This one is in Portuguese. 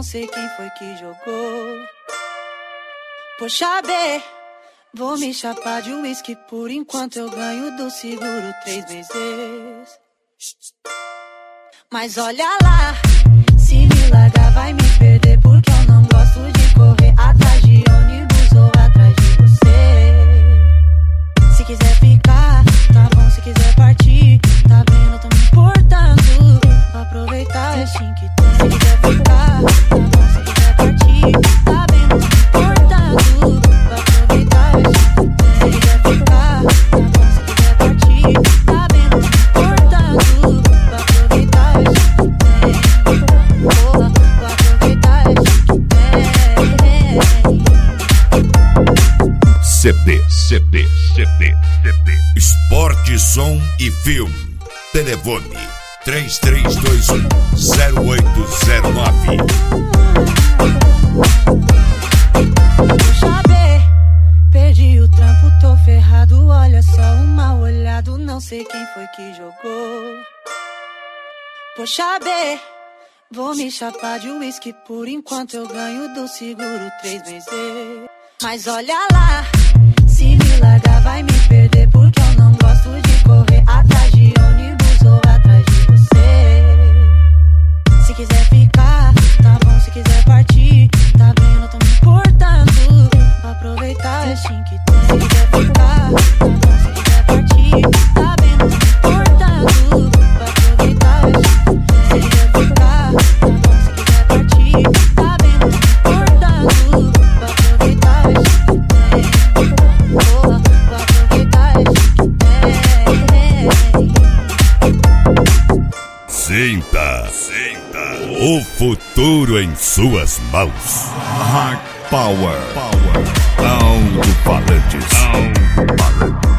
sei quem foi que jogou. Poxa, B, vou me chapar de uísque por enquanto eu ganho do seguro 3 meses. Mas olha lá, se me largar vai me perder, porque eu não gosto de correr atrás de ônibus ou atrás de você. Se quiser ficar, tá bom, se quiser partir, tá vendo, tô me importando. Vou aproveitar o assim que tem. Se quiser ficar, tá bom, se quiser partir, tá vendo, tô me importando. Vou aproveitar o assim que tem. Se quiser ficar, tá bom, se quiser partir, tá vendo, tô me importando. Vou aproveitar o assim que tem. Vou aproveitar o assim que tem. CD. Esporte, som e filme. Telefone 3321-0809. Puxa, B, perdi o trampo, tô ferrado. Olha só, um mal olhado, não sei quem foi que jogou. Poxa, B, vou me chapar de uísque por enquanto eu ganho do seguro 3 meses. Mas olha lá, se me largar vai me perder, porque eu não gosto de correr atrás de ônibus ou atrás de você. Se quiser ficar, tá bom, se quiser partir, tá vendo, tô me importando. Vou aproveitar o assim que tem. Se quiser ficar, tá bom, se quiser partir, tá vendo, tô me importando. Vou aproveitar o assim que tem. Se quiser ficar, tá bom, se quiser partir, tá vendo, tô me importando. Vou aproveitar o assim que tem. Vou aproveitar o assim que tem. Sinta o futuro em suas mãos. Hard Power. Alto-falantes.